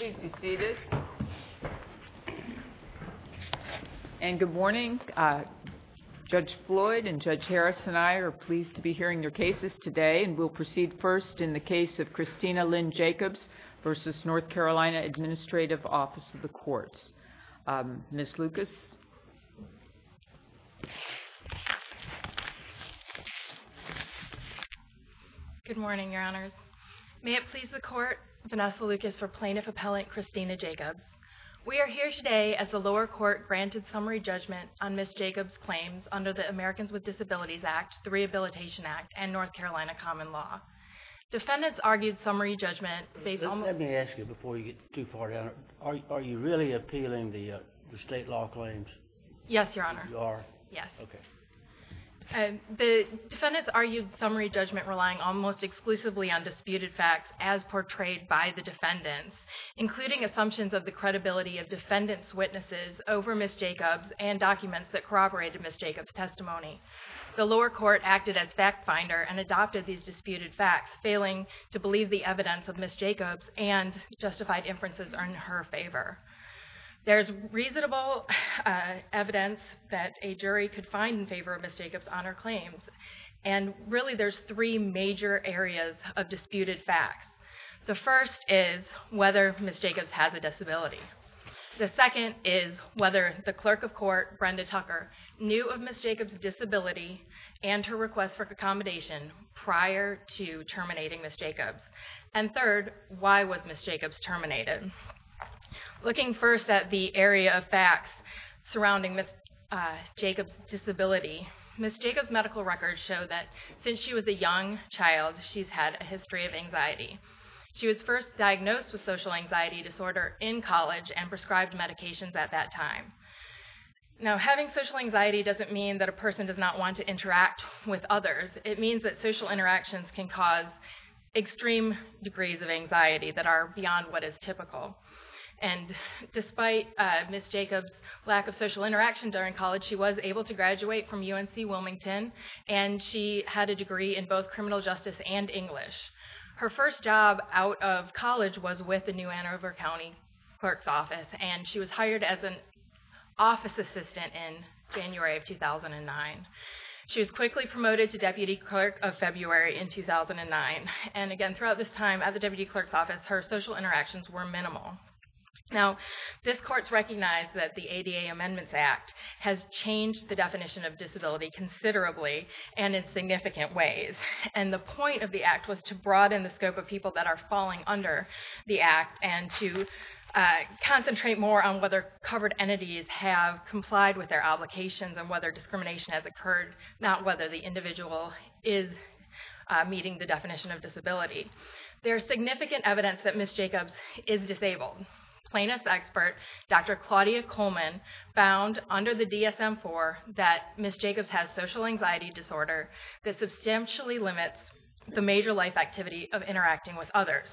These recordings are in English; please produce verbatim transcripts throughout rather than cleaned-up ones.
Please be seated. And good morning. Uh, Judge Floyd and Judge Harris and I are pleased to be hearing your cases today, and we'll proceed first in the case of Christina Lynn Jacobs versus North Carolina Administrative Office of the Courts. Um, Miz Lucas. Good morning, Your Honors. May it please the Court, Vanessa Lucas for Plaintiff Appellant Christina Jacobs. We are here today as the lower court granted summary judgment on Miz Jacobs' claims under the Americans with Disabilities Act, the Rehabilitation Act, and North Carolina common law. Defendants argued summary judgment based let, on... Let me ask you before you get too far down. Are, are you really appealing the, uh, the state law claims? Yes, Your Honor. You are? Yes. Okay. Uh, the defendants argued summary judgment relying almost exclusively on disputed facts as portrayed by the defendants, including assumptions of the credibility of defendants' witnesses over Miz Jacobs and documents that corroborated Miz Jacobs' testimony. The lower court acted as fact finder and adopted these disputed facts, failing to believe the evidence of Miz Jacobs and justified inferences in her favor. There's reasonable uh, evidence that a jury could find in favor of Miz Jacobs on her claims. And really there's three major areas of disputed facts. The first is whether Miz Jacobs has a disability. The second is whether the clerk of court, Brenda Tucker, knew of Miz Jacobs' disability and her request for accommodation prior to terminating Miz Jacobs. And third, why was Miz Jacobs terminated? Looking first at the area of facts surrounding Miz Uh, Jacobs' disability, Miz Jacobs' medical records show that since she was a young child, she's had a history of anxiety. She was first diagnosed with social anxiety disorder in college and prescribed medications at that time. Now, having social anxiety doesn't mean that a person does not want to interact with others. It means that social interactions can cause extreme degrees of anxiety that are beyond what is typical. And despite uh, Miz Jacobs' lack of social interaction during college, she was able to graduate from U N C Wilmington, and she had a degree in both criminal justice and English. Her first job out of college was with the New Hanover County Clerk's Office, and she was hired as an office assistant in January of two thousand nine. She was quickly promoted to deputy clerk of February in two thousand nine. And again, throughout this time at the deputy clerk's office, her social interactions were minimal. Now, this court's recognized that the A D A Amendments Act has changed the definition of disability considerably and in significant ways. And the point of the act was to broaden the scope of people that are falling under the act and to uh, concentrate more on whether covered entities have complied with their obligations and whether discrimination has occurred, not whether the individual is uh, meeting the definition of disability. There's significant evidence that Miz Jacobs is disabled. Plaintiff's expert, Doctor Claudia Coleman, found under the D S M four that Miz Jacobs has social anxiety disorder that substantially limits the major life activity of interacting with others.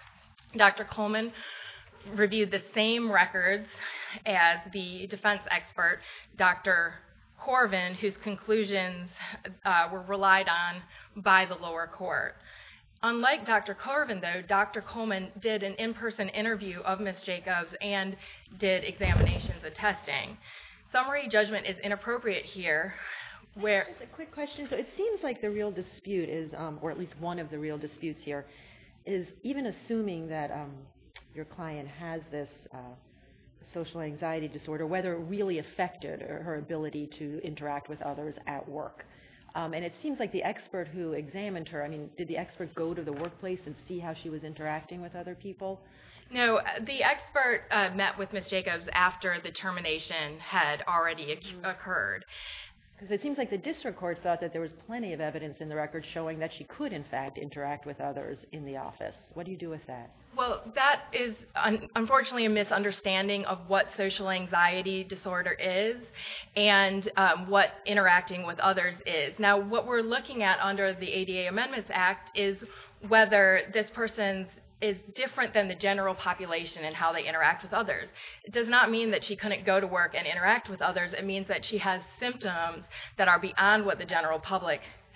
Doctor Coleman reviewed the same records as the defense expert, Doctor Corvin, whose conclusions uh, were relied on by the lower court. Unlike Doctor Corvin, though, Doctor Coleman did an in-person interview of Miz Jacobs and did examinations and testing. Summary judgment is inappropriate here, where... Just a quick question. So it seems like the real dispute is, um, or at least one of the real disputes here, is even assuming that um, your client has this uh, social anxiety disorder, whether it really affected her ability to interact with others at work. Um, and it seems like the expert who examined her, I mean, did the expert go to the workplace and see how she was interacting with other people? No, the expert uh, met with Miz Jacobs after the termination had already mm-hmm. occurred. Because it seems like the district court thought that there was plenty of evidence in the record showing that she could, in fact, interact with others in the office. What do you do with that? Well, that is un- unfortunately a misunderstanding of what social anxiety disorder is and um, what interacting with others is. Now, what we're looking at under the A D A Amendments Act is whether this person's is different than the general population in how they interact with others. It does not mean that she couldn't go to work and interact with others. It means that she has symptoms that are beyond what the general public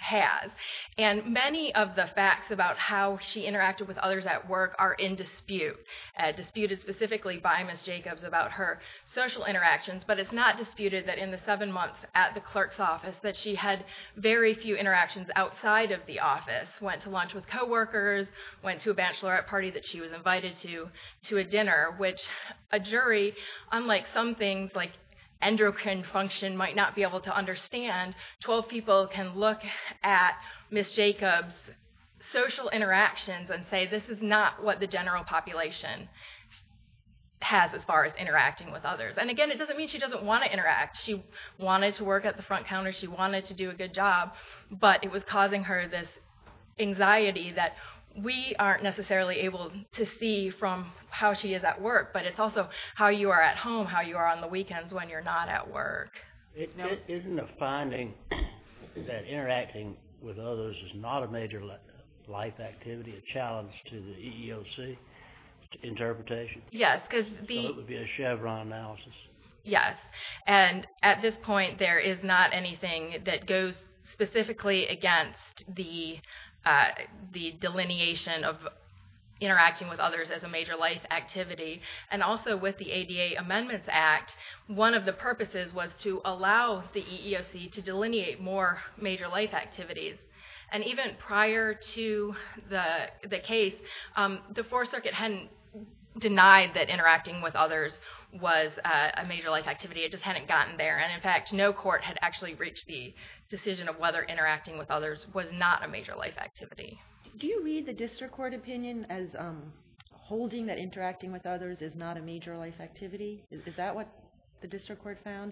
has. And many of the facts about how she interacted with others at work are in dispute, uh, disputed specifically by Miz Jacobs about her social interactions, but it's not disputed that in the seven months at the clerk's office that she had very few interactions outside of the office, went to lunch with coworkers, went to a bachelorette party that she was invited to, to a dinner, which a jury, unlike some things like endocrine function, might not be able to understand. twelve people can look at Miz Jacobs' social interactions and say this is not what the general population has as far as interacting with others. And again, it doesn't mean she doesn't want to interact. She wanted to work at the front counter. She wanted to do a good job, but it was causing her this anxiety that we aren't necessarily able to see from how she is at work, but it's also how you are at home, how you are on the weekends when you're not at work. It, it isn't a finding that interacting with others is not a major life activity, a challenge to the E E O C interpretation? Yes, because the... So it would be a Chevron analysis. Yes, and at this point there is not anything that goes specifically against the Uh, the delineation of interacting with others as a major life activity. And also with the A D A Amendments Act, one of the purposes was to allow the E E O C to delineate more major life activities. And even prior to the the case, um, the Fourth Circuit hadn't denied that interacting with others was uh, a major life activity. It just hadn't gotten there. And in fact, no court had actually reached the decision of whether interacting with others was not a major life activity. Do you read the district court opinion as um, holding that interacting with others is not a major life activity? Is, is that what the district court found?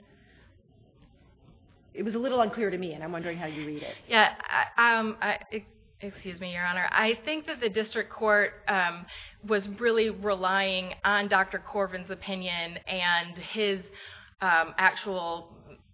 It was a little unclear to me, and I'm wondering how you read it. Yeah, I, um, I, excuse me, Your Honor. I think that the district court um, was really relying on Doctor Corvin's opinion and his um, actual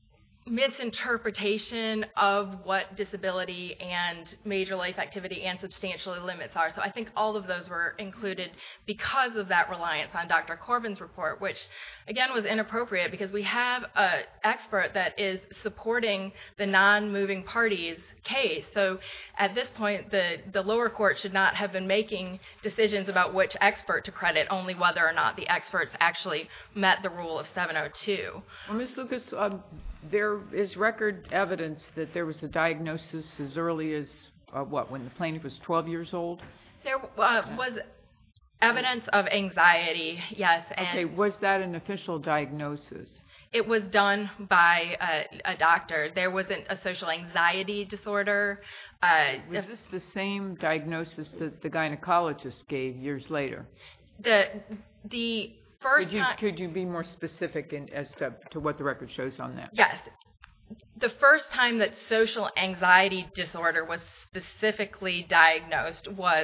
misinterpretation of what disability and major life activity and substantial limits are. So I think all of those were included because of that reliance on Doctor Corvin's report, which again was inappropriate because we have an expert that is supporting the non-moving party's case. So at this point, the, the lower court should not have been making decisions about which expert to credit, only whether or not the experts actually met the rule of seven oh two. Well, Miz Lucas, um, there is record evidence that there was a diagnosis as early as, uh, what, when the plaintiff was twelve years old? There uh, was evidence of anxiety, yes. And okay, was that an official diagnosis? It was done by a, a doctor. There wasn't a social anxiety disorder. Uh, was this the same diagnosis that the gynecologist gave years later? The the first could you, time. Could you be more specific in, as to, to what the record shows on that? Yes. The first time that social anxiety disorder was specifically diagnosed was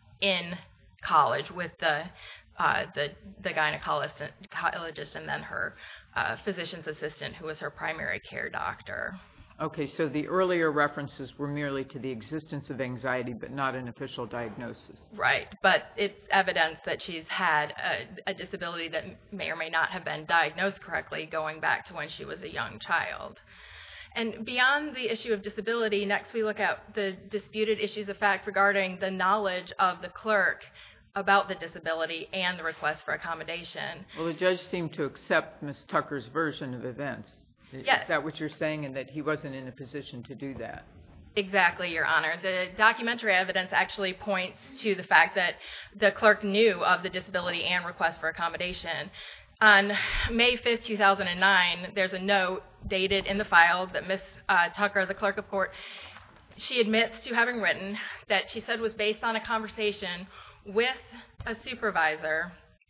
in college with the uh, the the gynecologist and then her uh, physician's assistant, who was her primary care doctor. Okay, so the earlier references were merely to the existence of anxiety, but not an official diagnosis. Right, but it's evidence that she's had a, a disability that may or may not have been diagnosed correctly going back to when she was a young child. And beyond the issue of disability, next we look at the disputed issues of fact regarding the knowledge of the clerk about the disability and the request for accommodation. Well, the judge seemed to accept Miz Tucker's version of events. Yes. Is that what you're saying, and that he wasn't in a position to do that? Exactly, Your Honor. The documentary evidence actually points to the fact that the clerk knew of the disability and request for accommodation. On May fifth, two thousand nine, there's a note dated in the file that Miz Uh, Tucker, the clerk of court, she admits to having written that she said was based on a conversation with a supervisor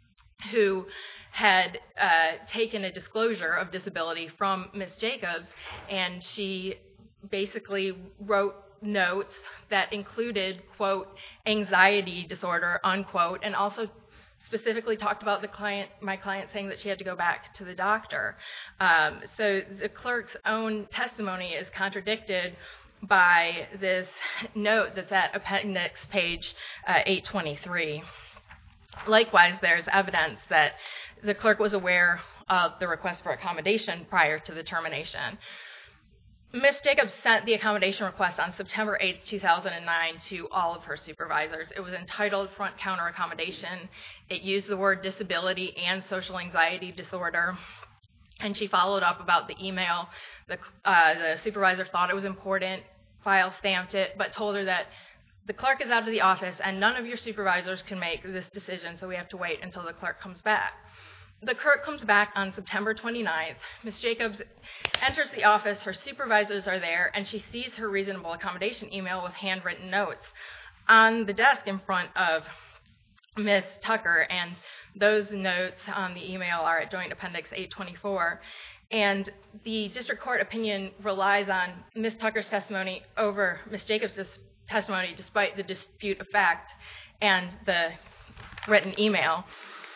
who had uh, taken a disclosure of disability from Miz Jacobs, and she basically wrote notes that included, quote, anxiety disorder, unquote, and also specifically talked about the client, my client saying that she had to go back to the doctor. Um, so the clerk's own testimony is contradicted by this note that's at appendix page uh, eight twenty-three. Likewise, there's evidence that the clerk was aware of the request for accommodation prior to the termination. Miz Jacobs sent the accommodation request on September eighth, two thousand nine to all of her supervisors. It was entitled Front Counter Accommodation. It used the word disability and social anxiety disorder. And she followed up about the email. The, uh, the supervisor thought it was important, file stamped it, but told her that the clerk is out of the office and none of your supervisors can make this decision, so we have to wait until the clerk comes back. The clerk comes back on September twenty-ninth. Miz Jacobs enters the office, her supervisors are there, and she sees her reasonable accommodation email with handwritten notes on the desk in front of Miz Tucker, and those notes on the email are at Joint Appendix eight twenty-four. And the district court opinion relies on Miz Tucker's testimony over Miz Jacobs' testimony despite the dispute of fact and the written email.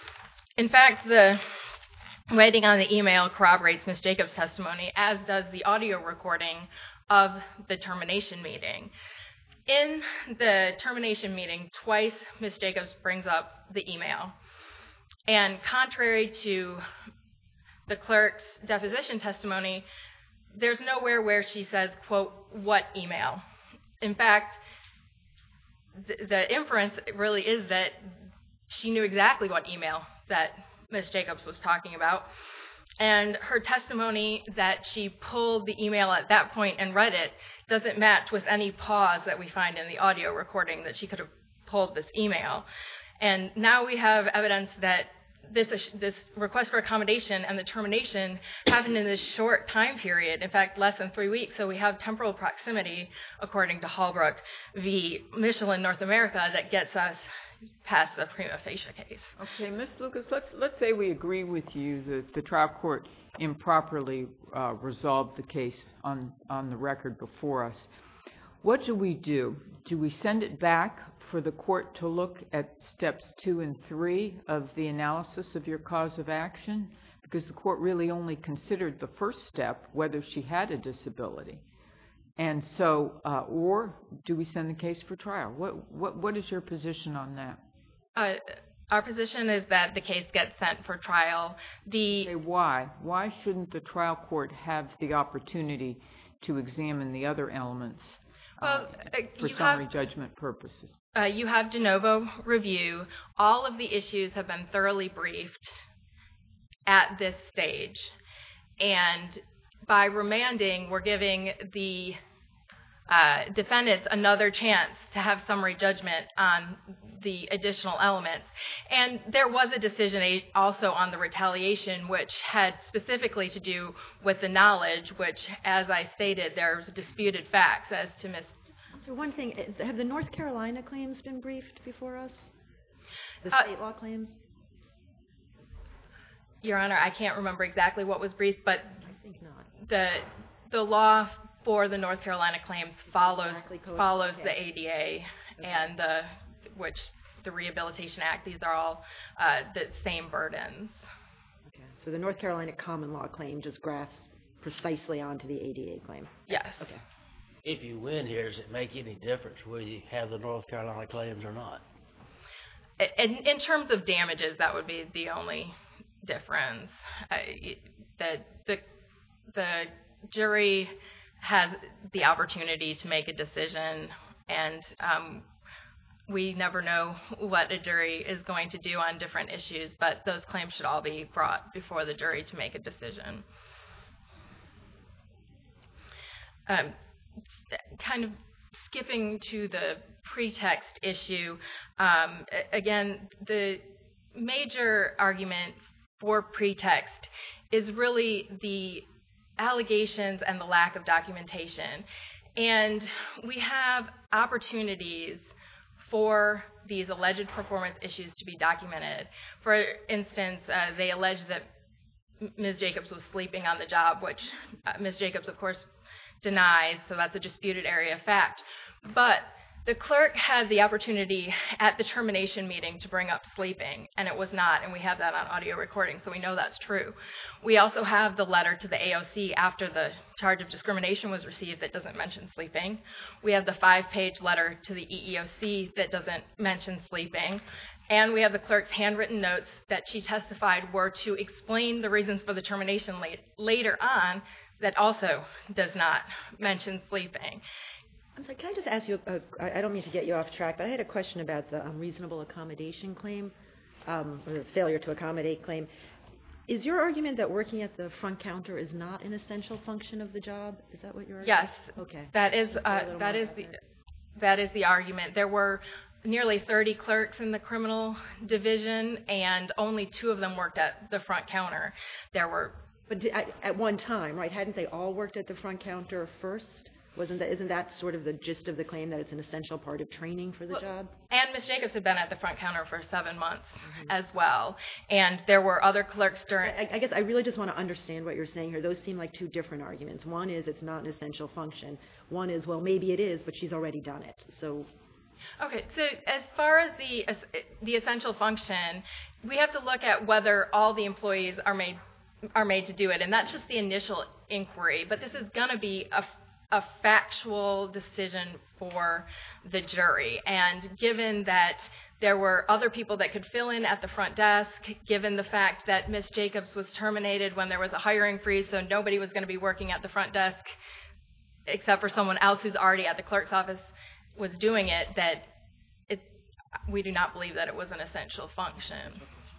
In fact, the writing on the email corroborates Miz Jacobs' testimony, as does the audio recording of the termination meeting. In the termination meeting, twice Miz Jacobs brings up the email. And contrary to the clerk's deposition testimony, there's nowhere where she says, quote, what email. In fact, the, the inference really is that she knew exactly what email that Miz Jacobs was talking about. And her testimony that she pulled the email at that point and read it doesn't match with any pause that we find in the audio recording that she could have pulled this email. And now we have evidence that this, this request for accommodation and the termination happened in this short time period, in fact, less than three weeks. So we have temporal proximity, according to Hallbrook v. Michelin North America, that gets us past the prima facie case. Okay, Miz Lucas, let's let's say we agree with you that the trial court improperly uh, resolved the case on on the record before us. What do we do? Do we send it back for the court to look at steps two and three of the analysis of your cause of action? Because the court really only considered the first step, whether she had a disability. And so, uh, or do we send the case for trial? What what what is your position on that? Uh, our position is that the case gets sent for trial. The Okay, why? Why shouldn't the trial court have the opportunity to examine the other elements uh, well, uh, for you summary have, judgment purposes? Uh, you have de novo review. All of the issues have been thoroughly briefed at this stage. And by remanding, we're giving the uh, defendants another chance to have summary judgment on the additional elements. And there was a decision also on the retaliation, which had specifically to do with the knowledge, which, as I stated, there's disputed facts as to Miz So one thing, have the North Carolina claims been briefed before us? The Uh, state law claims? Your Honor, I can't remember exactly what was briefed, but I think not. the the law for the North Carolina claims follows Exactly code. follows Okay. the A D A Okay. and the which the Rehabilitation Act. These are all uh, the same burdens. Okay. So the North Carolina common law claim just grafts precisely onto the A D A claim. Yes. Okay. If you win here, does it make any difference whether you have the North Carolina claims or not? In, in terms of damages, that would be the only difference. Uh, the the the jury has the opportunity to make a decision, and um, we never know what a jury is going to do on different issues, but those claims should all be brought before the jury to make a decision. Um, kind of skipping to the pretext issue, um, again, the major argument for pretext is really the allegations and the lack of documentation. And we have opportunities for these alleged performance issues to be documented. For instance, uh, they allege that Miz Jacobs was sleeping on the job, which uh, Miz Jacobs, of course, denies, so that's a disputed area of fact. But the clerk had the opportunity at the termination meeting to bring up sleeping, and it was not, and we have that on audio recording, so we know that's true. We also have the letter to the A O C after the charge of discrimination was received that doesn't mention sleeping. We have the five-page letter to the E E O C that doesn't mention sleeping. And we have the clerk's handwritten notes that she testified were to explain the reasons for the termination late, later on that also does not mention sleeping. I'm sorry, can I just ask you, a, I I don't mean to get you off track, but I had a question about the um, reasonable accommodation claim, um, or the failure to accommodate claim. Is your argument that working at the front counter is not an essential function of the job? Is that what you're arguing? Yes. Okay. That is, Say a uh, little that more is about the, that. that is the argument. There were nearly thirty clerks in the criminal division, and only two of them worked at the front counter. There were, But di- at, at one time, right, hadn't they all worked at the front counter first? Wasn't that, isn't that sort of the gist of the claim, that it's an essential part of training for the Well, job? and Miz Jacobs had been at the front counter for seven months as well. And there were other clerks during. I, I guess I really just want to understand what you're saying here. Those seem like two different arguments. One is it's not an essential function. One is, well, maybe it is, but she's already done it. So Okay, so as far as the the essential function, we have to look at whether all the employees are made are made to do it, and that's just the initial inquiry. But this is going to be a a factual decision for the jury, and given that there were other people that could fill in at the front desk, given the fact that Miz Jacobs was terminated when there was a hiring freeze, so nobody was going to be working at the front desk except for someone else who's already at the clerk's office was doing it, that it, we do not believe that it was an essential function.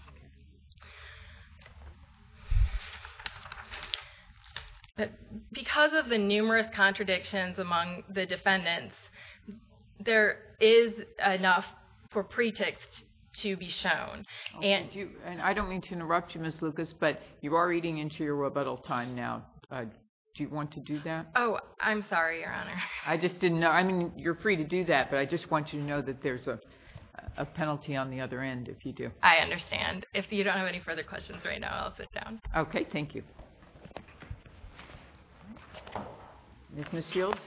But because of the numerous contradictions among the defendants, there is enough for pretext to be shown. Okay, And do you, and I don't mean to interrupt you, Miz Lucas, but you are eating into your rebuttal time now. Uh, do you want to do that? oh, I'm sorry, Your Honor. I just didn't know. I mean, you're free to do that, but I just want you to know that there's a, a penalty on the other end if you do. I understand. If you don't have any further questions right now, I'll sit down. Okay, thank you. Miz Miz Shields?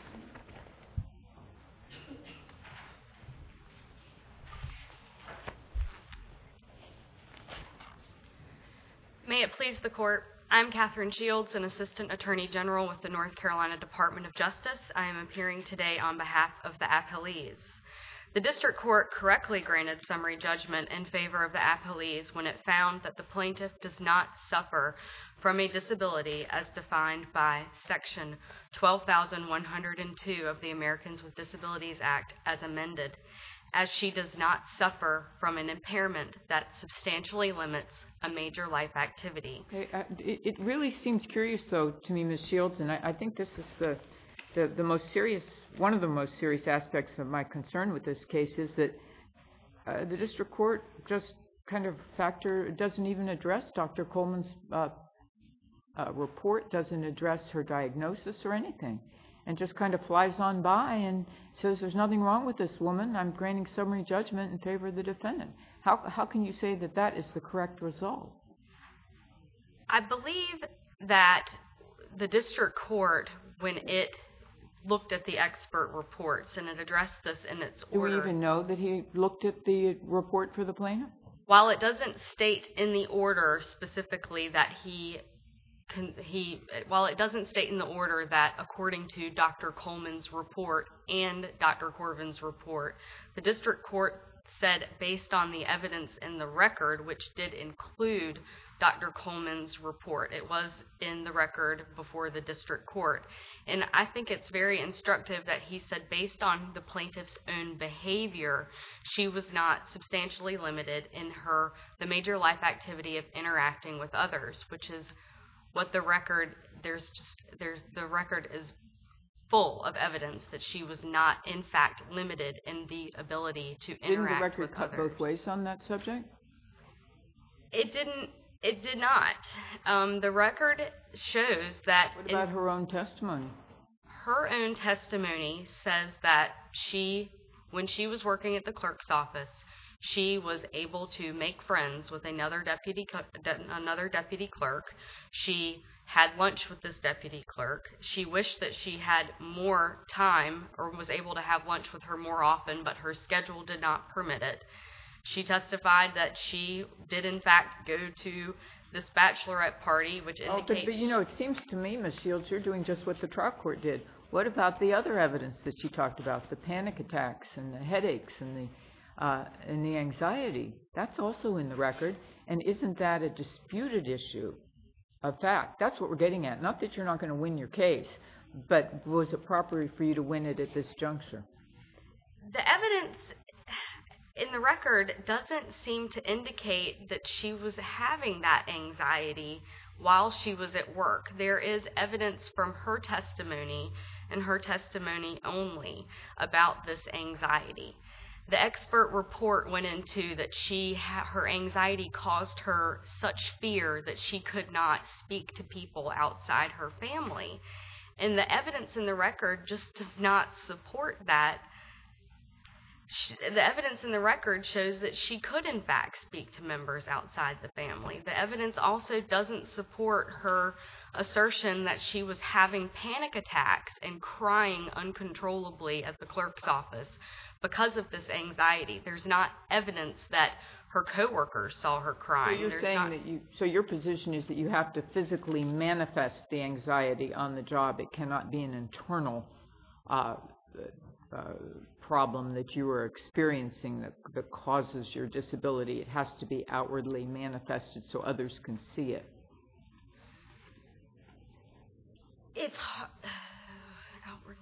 May it please the Court, I'm Catherine Shields, an Assistant Attorney General with the North Carolina Department of Justice. I am appearing today on behalf of the appellees. The District Court correctly granted summary judgment in favor of the appellees when it found that the plaintiff does not suffer from a disability as defined by Section twelve thousand one hundred two of the Americans with Disabilities Act as amended, as she does not suffer from an impairment that substantially limits a major life activity. Okay, uh, it, it really seems curious, though, to me, Miz Shields, and I, I think this is the, the, the most serious, one of the most serious aspects of my concern with this case is that uh, the District Court just kind of factor, doesn't even address Doctor Coleman's uh, uh, report, doesn't address her diagnosis or anything, and just kind of flies on by and says there's nothing wrong with this woman. I'm granting summary judgment in favor of the defendant. How, how can you say that that is the correct result? I believe that the District Court, when it looked at the expert reports and it addressed this in its Do order, we even know that he looked at the report for the plaintiff? while it doesn't state in the order specifically that he Con, he, while it doesn't state in the order that according to Doctor Coleman's report and Doctor Corvin's report, the District Court said based on the evidence in the record, which did include Doctor Coleman's report, it was in the record before the District Court. And I think it's very instructive that he said based on the plaintiff's own behavior, she was not substantially limited in her, the major life activity of interacting with others, which is what the record, there's just, there's, the record is full of evidence that she was not, in fact, limited in the ability to interact with others. Didn't the record cut both ways on that subject? It didn't, it did not. Um, the record shows that... What about her own testimony? Her own testimony says that she, when she was working at the clerk's office, she was able to make friends with another deputy, another deputy clerk. She had lunch with this deputy clerk. She wished that she had more time or was able to have lunch with her more often, but her schedule did not permit it. She testified that she did, in fact, go to this bachelorette party, which Oh, indicates... but, but, you know, it seems to me, Miz Shields, you're doing just what the trial court did. What about the other evidence that she talked about, the panic attacks and the headaches and the Uh, and the anxiety? That's also in the record, and isn't that a disputed issue of fact. That's what we're getting at. Not that you're not going to win your case, but was it proper for you to win it at this juncture? The evidence in the record doesn't seem to indicate that she was having that anxiety while she was at work. There is evidence from her testimony and her testimony only about this anxiety. The expert report went into that she ha- her anxiety caused her such fear that she could not speak to people outside her family. And the evidence in the record just does not support that. She, the evidence in the record shows that she could in fact speak to members outside the family. The evidence also doesn't support her assertion that she was having panic attacks and crying uncontrollably at the clerk's office because of this anxiety. There's not evidence that her coworkers saw her crying. So you're There's saying not, that you, so your position is that you have to physically manifest the anxiety on the job. It cannot be an internal uh, uh, problem that you are experiencing that, that causes your disability. It has to be outwardly manifested so others can see it. It's outwardly.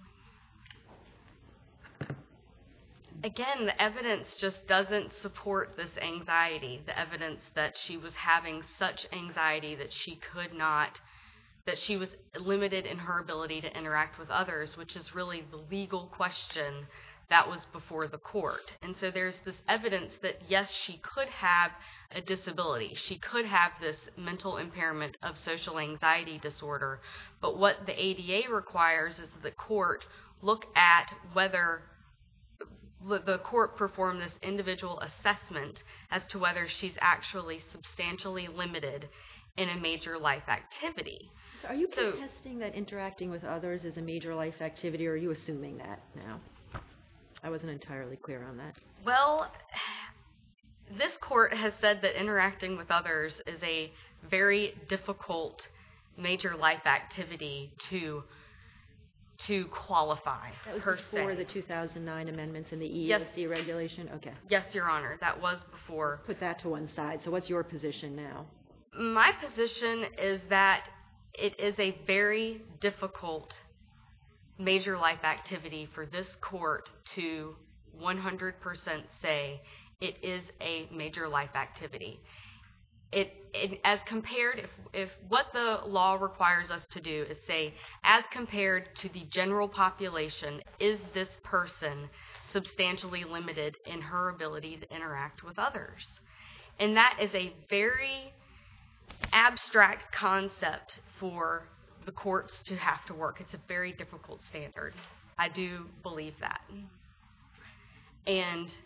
Again, the evidence just doesn't support this anxiety. The evidence that she was having such anxiety that she could not, that she was limited in her ability to interact with others, which is really the legal question that was before the court. And so there's this evidence that, yes, she could have a disability. She could have this mental impairment of social anxiety disorder. But what the A D A requires is that the court look at whether the court perform this individual assessment as to whether she's actually substantially limited in a major life activity. So are you So- contesting that interacting with others is a major life activity, or are you assuming that now? I wasn't entirely clear on that. Well, this court has said that interacting with others is a very difficult major life activity to to qualify, That was per before se. the two thousand nine amendments in the E E Yes. O C regulation? Okay. Yes, Your Honor, that was before. Put that to one side. So what's your position now? My position is that it is a very difficult major life activity for this court to one hundred percent say it is a major life activity. It, it as compared, if, if what the law requires us to do is say, as compared to the general population, is this person substantially limited in her ability to interact with others? And that is a very abstract concept for the courts to have to work. It's a very difficult standard. I do believe that. And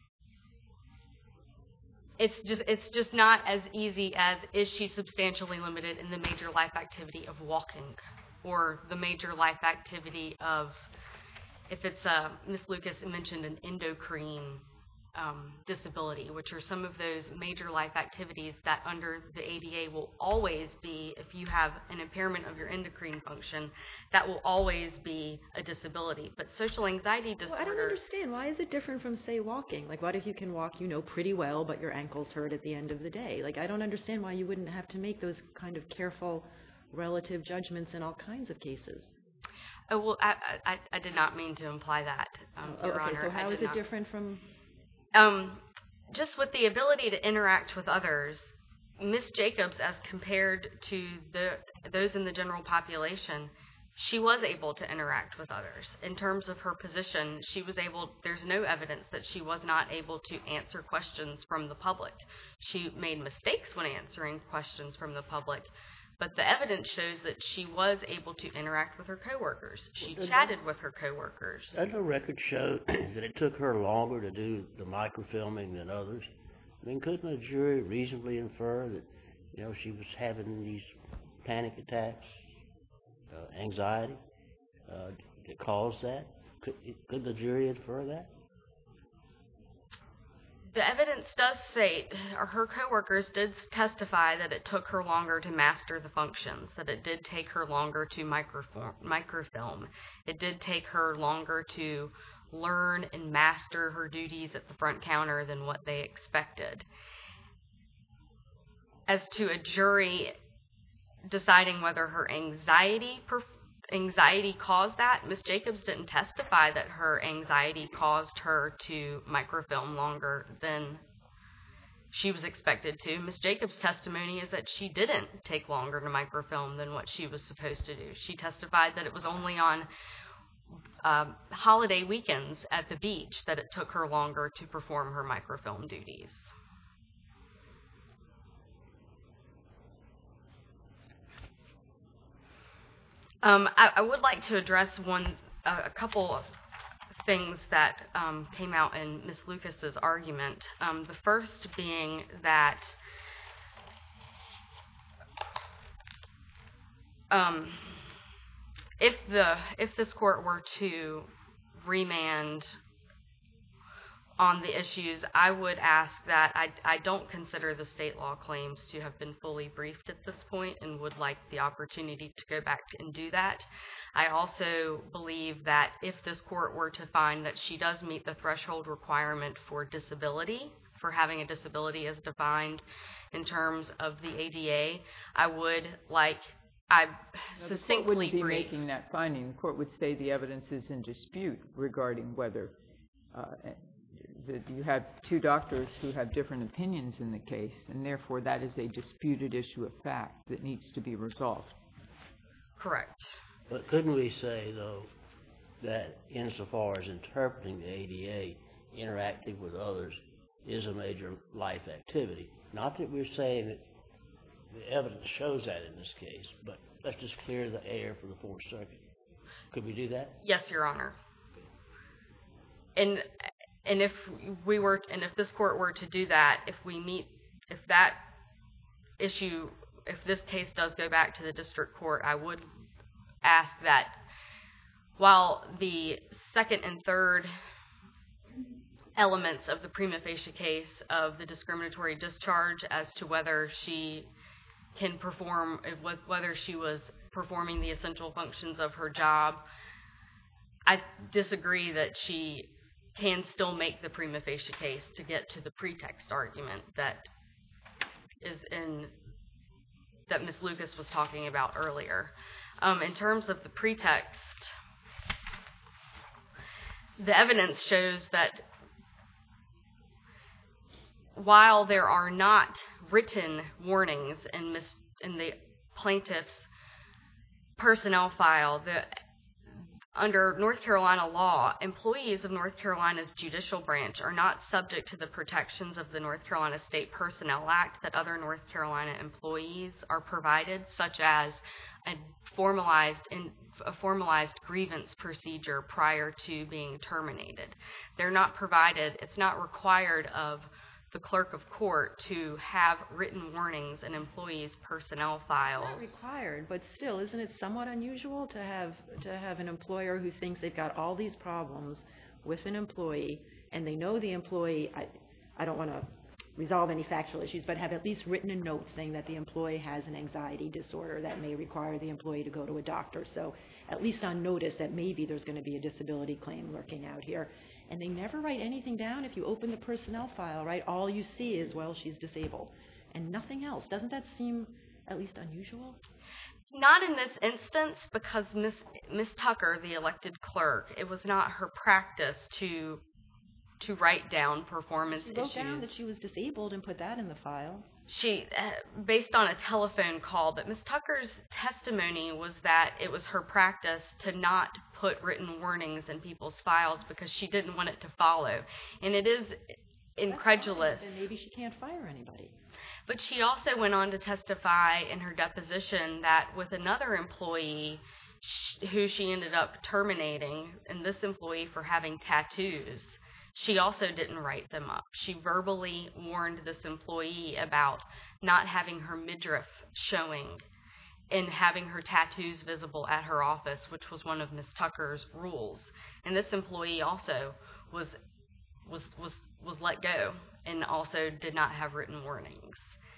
it's just it's just not as easy as, is she substantially limited in the major life activity of walking, or the major life activity of, if it's uh, Miz Lucas mentioned an endocrine um, disability, which are some of those major life activities that under the A D A will always be, if you have an impairment of your endocrine function, that will always be a disability. But social anxiety disorder... Well, I don't understand. Why is it different from, say, walking? Like, what if you can walk, you know, pretty well, but your ankles hurt at the end of the day? Like, I don't understand why you wouldn't have to make those kind of careful relative judgments in all kinds of cases. Oh, well, I, I, I did not mean to imply that, um, Oh, Your okay, Honor. so how I is did it not. different from... Um, just with the ability to interact with others, Miz Jacobs, as compared to the those in the general population, she was able to interact with others. In terms of her position, she was able, there's no evidence that she was not able to answer questions from the public. She made mistakes when answering questions from the public, but the evidence shows that she was able to interact with her coworkers. She Well, chatted with her coworkers. Doesn't the record show that it took her longer to do the microfilming than others? I mean, couldn't a jury reasonably infer that, you know, she was having these panic attacks, uh, anxiety, uh, that caused that? Could, could the jury infer that? The evidence does state, or her coworkers did testify, that it took her longer to master the functions, that it did take her longer to microform, microfilm. It did take her longer to learn and master her duties at the front counter than what they expected. As to a jury deciding whether her anxiety per, anxiety caused that. Miz Jacobs didn't testify that her anxiety caused her to microfilm longer than she was expected to. Miz Jacobs' testimony is that she didn't take longer to microfilm than what she was supposed to do. She testified that it was only on uh, holiday weekends at the beach that it took her longer to perform her microfilm duties. Um, I, I would like to address one, uh, a couple of things that um, came out in Miz Lucas's argument. Um, the first being that um, if the if this court were to remand on the issues, I would ask that I, I don't consider the state law claims to have been fully briefed at this point and would like the opportunity to go back and do that. I also believe that if this court were to find that she does meet the threshold requirement for disability, for having a disability as defined in terms of the A D A, I would like, I Now, succinctly the court wouldn't be brief. making that finding. The court would say the evidence is in dispute regarding whether uh, that you have two doctors who have different opinions in the case, and therefore that is a disputed issue of fact that needs to be resolved. Correct. But couldn't we say, though, that insofar as interpreting the A D A, interacting with others is a major life activity? Not that we're saying that the evidence shows that in this case, but let's just clear the air for the Fourth Circuit. Could we do that? Yes, Your Honor. And and if we were, and if this court were to do that, if we meet, if that issue, if this case does go back to the district court, I would ask that while the second and third elements of the prima facie case of the discriminatory discharge as to whether she can perform, whether she was performing the essential functions of her job, I disagree that she can still make the prima facie case to get to the pretext argument that is in, that Miz Lucas was talking about earlier. Um, in terms of the pretext, the evidence shows that while there are not written warnings in, Miz, in the plaintiff's personnel file, the under North Carolina law, employees of North Carolina's judicial branch are not subject to the protections of the North Carolina State Personnel Act that other North Carolina employees are provided, such as a formalized in, a formalized grievance procedure prior to being terminated. They're not provided, it's not required of the clerk of court to have written warnings in employees' personnel files. Not required, but still, isn't it somewhat unusual to have to have an employer who thinks they've got all these problems with an employee, and they know the employee, I, I don't want to resolve any factual issues, but have at least written a note saying that the employee has an anxiety disorder that may require the employee to go to a doctor. So at least on notice that maybe there's going to be a disability claim lurking out here. And they never write anything down. If you open the personnel file, right, all you see is, well, she's disabled, and nothing else. Doesn't that seem at least unusual? Not in this instance, because Miss Miss Tucker, the elected clerk, it was not her practice to to write down performance She wrote issues. down that she was disabled and put that in the file. She, uh, based on a telephone call, but Miss Tucker's testimony was that it was her practice to not put written warnings in people's files because she didn't want it to follow. And it is incredulous. And maybe she can't fire anybody. But she also went on to testify in her deposition that with another employee sh- who she ended up terminating, and this employee for having tattoos, she also didn't write them up. She verbally warned this employee about not having her midriff showing and having her tattoos visible at her office, which was one of Miss Tucker's rules. And this employee also was was was was let go and also did not have written warnings.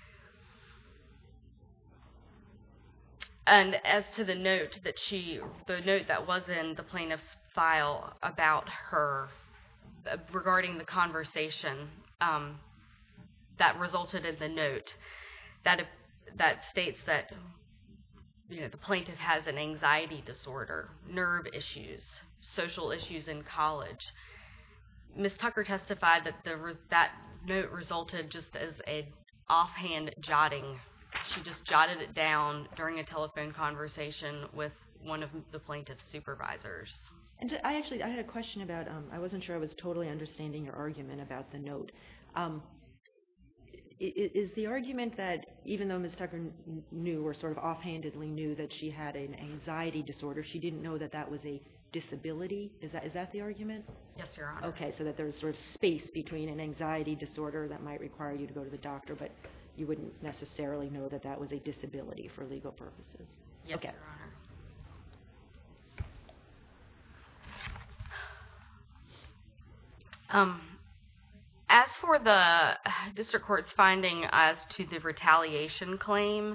And as to the note that she, the note that was in the plaintiff's file about her, regarding the conversation um, that resulted in the note, that that states that you know, the plaintiff has an anxiety disorder, nerve issues, social issues in college. Miz Tucker testified that the re- that note resulted just as an offhand jotting. She just jotted it down during a telephone conversation with one of the plaintiff's supervisors. And ju- I actually, I had a question about, um, I wasn't sure I was totally understanding your argument about the note. Um, i- i- is the argument that even though Miz Tucker kn- knew or sort of offhandedly knew that she had an anxiety disorder, she didn't know that that was a disability? Is that is that the argument? Yes, Your Honor. Okay, so that there's sort of space between an anxiety disorder that might require you to go to the doctor, but you wouldn't necessarily know that that was a disability for legal purposes. Yes, Okay. Your Honor. Um, as for the district court's finding as to the retaliation claim,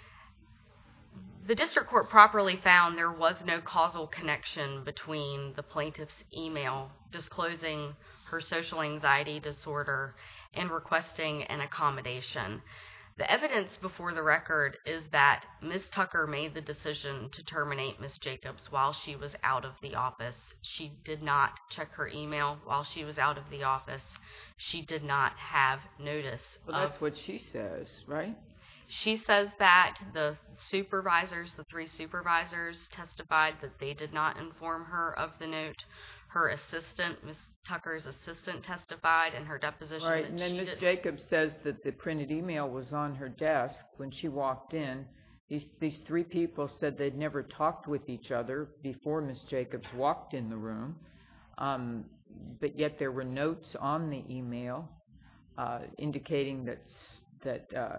the district court properly found there was no causal connection between the plaintiff's email disclosing her social anxiety disorder and requesting an accommodation. The evidence before the record is that Miz Tucker made the decision to terminate Miz Jacobs while she was out of the office. She did not check her email while she was out of the office. She did not have notice Well, of... that's what she says, right? She says that the supervisors, the three supervisors, testified that they did not inform her of the note. Her assistant, Miz Tucker's assistant, testified in her deposition Right, that and then she Miz did- Jacobs says that the printed email was on her desk when she walked in. These these three people said they'd never talked with each other before Miz Jacobs walked in the room, um, but yet there were notes on the email uh, indicating that s- that uh,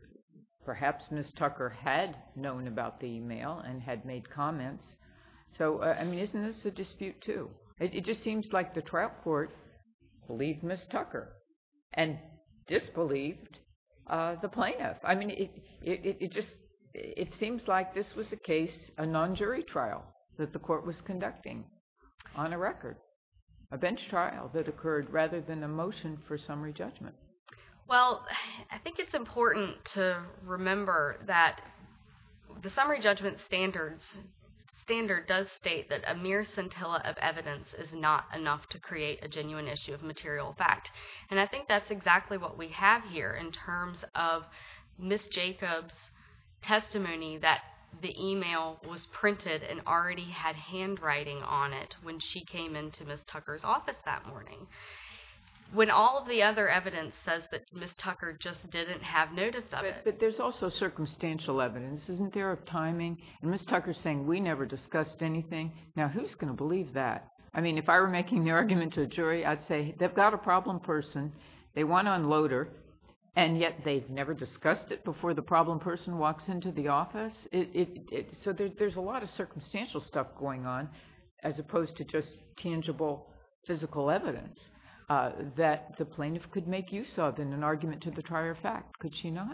perhaps Miz Tucker had known about the email and had made comments. So, uh, I mean, isn't this a dispute too? It, it just seems like the trial court believed Miz Tucker and disbelieved uh, the plaintiff. I mean, it, it, it just, it seems like this was a case, a non-jury trial that the court was conducting on a record, a bench trial that occurred rather than a motion for summary judgment. Well, I think it's important to remember that the summary judgment standards standard does state that a mere scintilla of evidence is not enough to create a genuine issue of material fact. And I think that's exactly what we have here in terms of Miz Jacobs' testimony that the email was printed and already had handwriting on it when she came into Miz Tucker's office that morning. When all of the other evidence says that Miz Tucker just didn't have notice of But, it. but there's also circumstantial evidence, isn't there, of timing? And Miz Tucker's saying, we never discussed anything. Now, who's going to believe that? I mean, if I were making the argument to a jury, I'd say, they've got a problem person, they want to unload her, and yet they've never discussed it before the problem person walks into the office. It, it, it, so there, there's a lot of circumstantial stuff going on, as opposed to just tangible physical evidence. Uh, that the plaintiff could make use of in an argument to the trier of fact, could she not?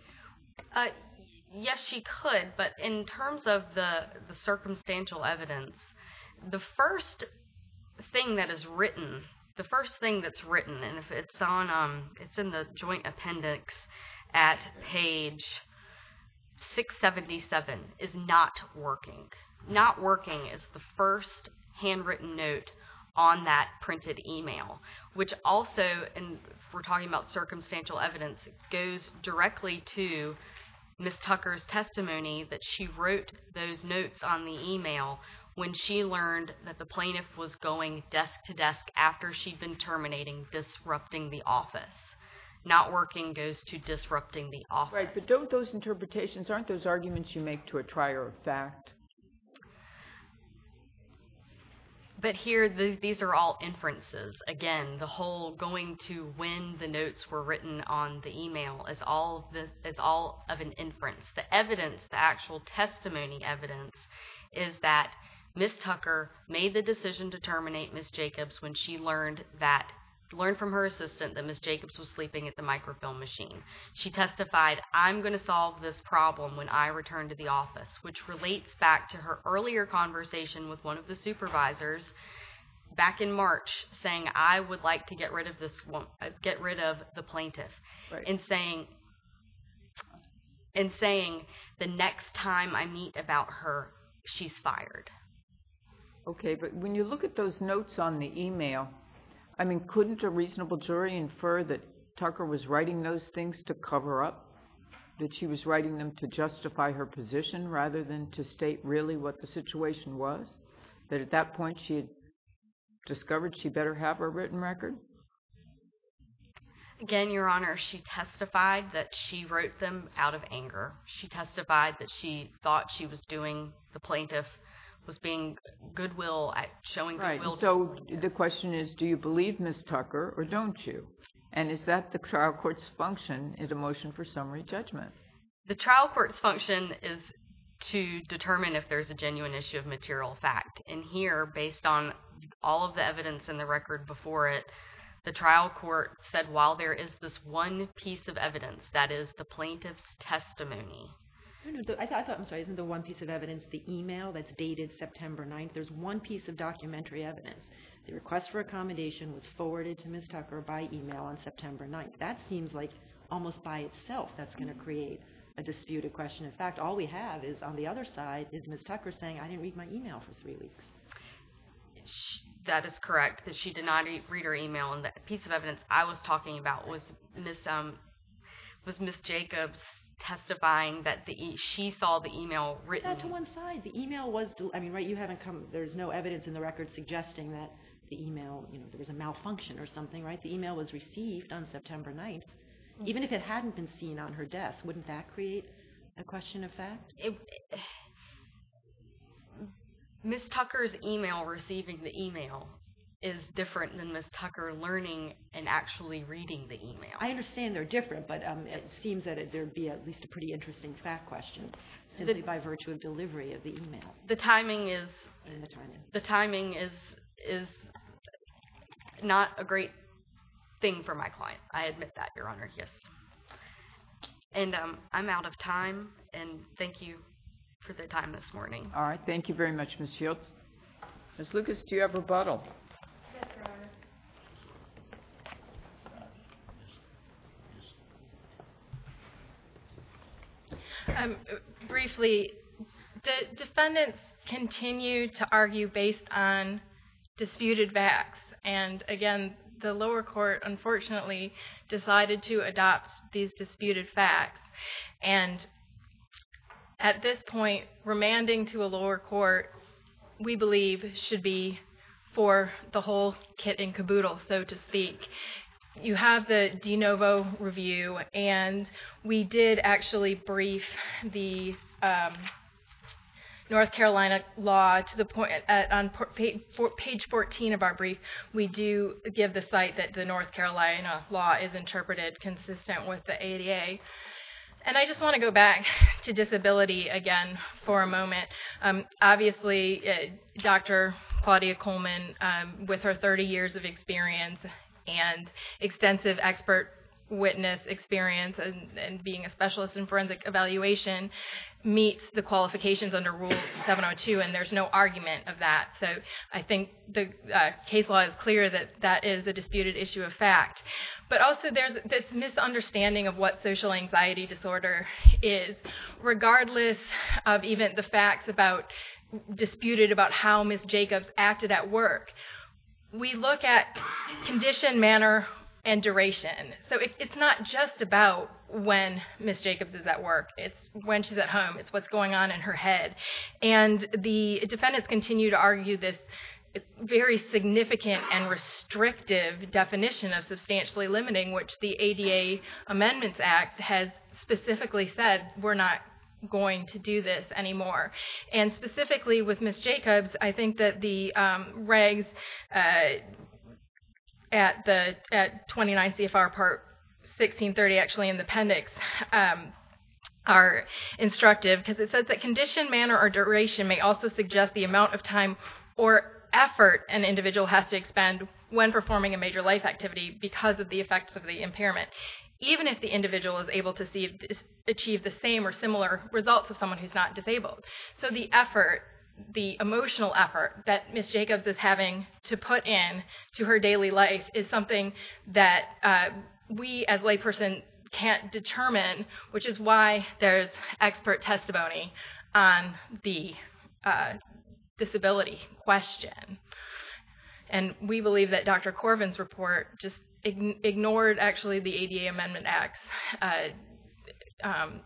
Uh, yes, she could, but in terms of the, the circumstantial evidence, the first thing that is written, the first thing that's written, and if it's on, um, it's in the joint appendix at page six seventy-seven, is not working. Not working is the first handwritten note on that printed email, which also, and if we're talking about circumstantial evidence, goes directly to Miz Tucker's testimony that she wrote those notes on the email when she learned that the plaintiff was going desk to desk after she'd been terminating, disrupting the office. Not working goes to disrupting the office. Right, but don't those interpretations, aren't those arguments you make to a trier of fact? But here, the, these are all inferences. Again, the whole going to when the notes were written on the email is all this, is all of an inference. The evidence, the actual testimony evidence, is that Miz Tucker made the decision to terminate Miz Jacobs when she learned that learned from her assistant that Miz Jacobs was sleeping at the microfilm machine. She testified, I'm going to solve this problem when I return to the office, which relates back to her earlier conversation with one of the supervisors back in March, saying, I would like to get rid of this one, uh, get rid of the plaintiff. Right. And saying, and saying the next time I meet about her, she's fired. Okay, but when you look at those notes on the email, I mean, couldn't a reasonable jury infer that Tucker was writing those things to cover up? That she was writing them to justify her position rather than to state really what the situation was? That at that point she had discovered she better have her written record? Again, Your Honor, she testified that she wrote them out of anger. She testified that she thought she was doing, the plaintiff was being goodwill, at showing Right. goodwill. So the question is, do you believe Miz Tucker or don't you? And is that the trial court's function in a motion for summary judgment? The trial court's function is to determine if there's a genuine issue of material fact. And here, based on all of the evidence in the record before it, the trial court said while there is this one piece of evidence, that is the plaintiff's testimony. No, no, the, I, th- I thought, I'm sorry, isn't the one piece of evidence the email that's dated September ninth? There's one piece of documentary evidence. The request for accommodation was forwarded to Miz Tucker by email on September ninth. That seems like almost by itself that's going to create a disputed question. In fact, all we have is on the other side is Miz Tucker saying, I didn't read my email for three weeks. She, that is correct, that she did not e- read her email. And the piece of evidence I was talking about was Miss um, was Miss Jacobs testifying that the e- she saw the email written. Put that to one side. The email was, del- I mean, right, you haven't come, there's no evidence in the record suggesting that the email, you know, there was a malfunction or something, right? The email was received on September ninth. Mm-hmm. Even if it hadn't been seen on her desk, wouldn't that create a question of fact? It, it, Miss Tucker's email, receiving the email, is different than Miss Tucker learning and actually reading the email. I understand they're different, but um, it seems that it, there'd be at least a pretty interesting fact question simply the, by virtue of delivery of the email. The timing is and the timing. The timing is is not a great thing for my client. I admit that, Your Honor. Yes. And um, I'm out of time. And thank you for the time this morning. All right. Thank you very much, Miz Shields. Miz Lucas, do you have rebuttal? Yes, Your Honor. Um, briefly, the defendants continue to argue based on disputed facts. And again, the lower court unfortunately decided to adopt these disputed facts. And at this point, remanding to a lower court, we believe, should be for the whole kit and caboodle, so to speak. You have the de novo review, and we did actually brief the um, North Carolina law to the point at, on page fourteen of our brief. We do give the cite that the North Carolina law is interpreted consistent with the A D A. And I just want to go back to disability again for a moment. Um, obviously, uh, Doctor Claudia Coleman, um, with her thirty years of experience and extensive expert witness experience and, and being a specialist in forensic evaluation, meets the qualifications under Rule seven oh two, and there's no argument of that. So I think the uh, case law is clear that that is a disputed issue of fact. But also there's this misunderstanding of what social anxiety disorder is, regardless of even the facts about disputed about how Miz Jacobs acted at work. We look at condition, manner, and duration. So it, it's not just about when Miz Jacobs is at work. It's when she's at home. It's what's going on in her head. And the defendants continue to argue this very significant and restrictive definition of substantially limiting, which the A D A Amendments Act has specifically said we're not going to do this anymore. And specifically with Miz Jacobs, I think that the um, regs uh, at the at twenty-nine C F R Part sixteen thirty, actually in the appendix, um, are instructive, because it says that condition, manner, or duration may also suggest the amount of time or effort an individual has to expend when performing a major life activity because of the effects of the impairment, even if the individual is able to see, achieve the same or similar results of someone who's not disabled. So the effort, the emotional effort that Miz Jacobs is having to put in to her daily life is something that uh, we as layperson can't determine, which is why there's expert testimony on the uh, disability question. And we believe that Doctor Corvin's report just ign- ignored actually the A D A Amendment Act's uh, um,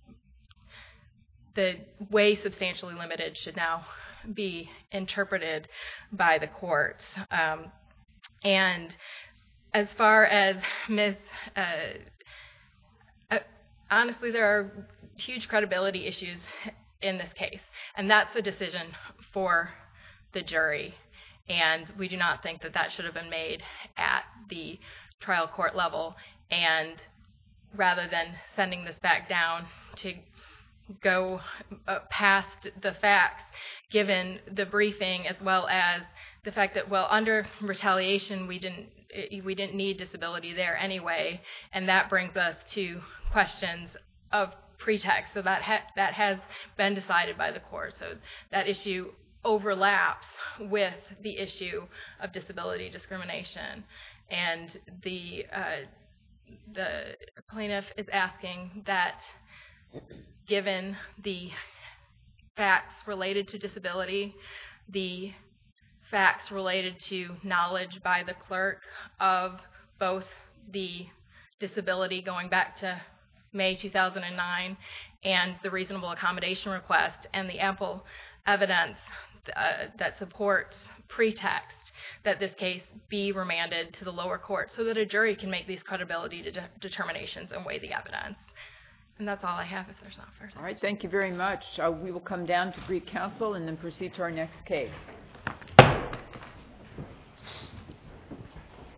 the way substantially limited should now be interpreted by the courts. Um, and as far as Miz Uh, uh, honestly, there are huge credibility issues in this case, and that's a decision for the jury. And we do not think that that should have been made at the trial court level. And rather than sending this back down to go uh, past the facts, given the briefing as well as the fact that, well, under retaliation, we didn't we didn't need disability there anyway, and that brings us to questions of pretext. So that ha- that has been decided by the court. So that issue overlaps with the issue of disability discrimination, and the uh, the plaintiff is asking that, given the facts related to disability, the facts related to knowledge by the clerk of both the disability going back to May two thousand nine and the reasonable accommodation request, and the ample evidence uh, that supports pretext, that this case be remanded to the lower court so that a jury can make these credibility de- determinations and weigh the evidence. And that's all I have if there's not further. All right, thank you very much. Uh, we will come down to Greek Council and then proceed to our next case.